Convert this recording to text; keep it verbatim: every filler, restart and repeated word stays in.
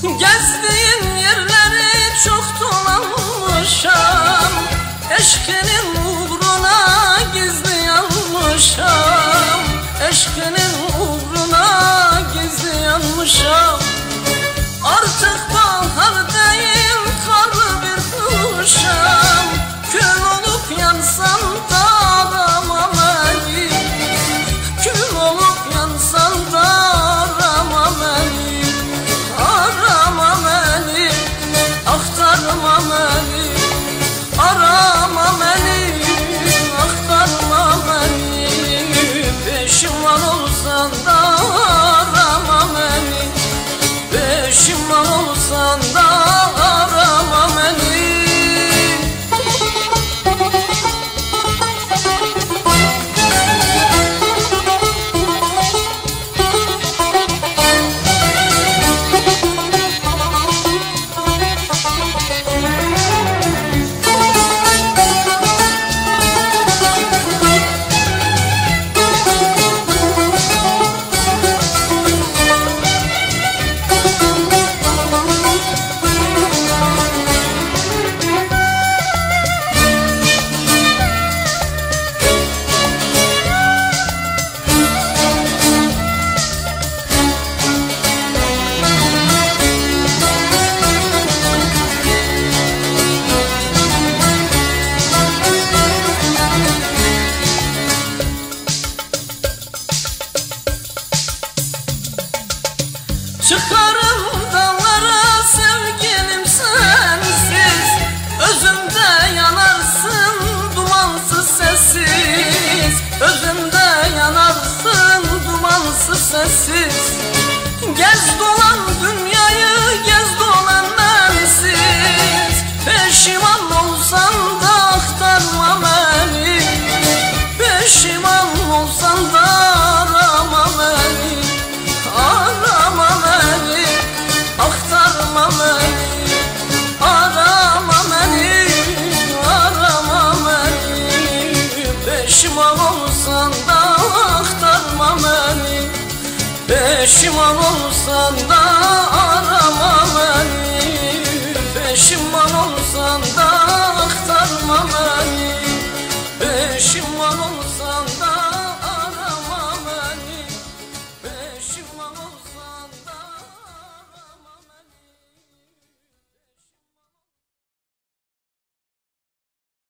Gezdiğin yerleri çok dolanmışam, eşkinin uğruna gizli yanmışam, eşkinin uğruna gizli yanmışam. Artık bahar değil karlı bir kuşam, kül olup yansam da aramam beni, kül olup yansam da aramam beni, aramam beni, aktarma beni, arama beni, aktarma beni, peşiman olsan da arama beni, peşiman olsan da arama beni. Çıkarım dağlara sevgilim sensiz, özümde yanarsın dumansız sessiz, özümde yanarsın dumansız sessiz. Gez dolan dünyayı, gez dolan bensiz, peşiman olsan da aktarma beni, peşiman olsan da arama beni, arama beni, aktarma beni, arama beni, arama beni, peşiman olsan da aktarma beni, peşiman olsan da arama beni, peşiman olsan da aktarma beni, peşiman olsan da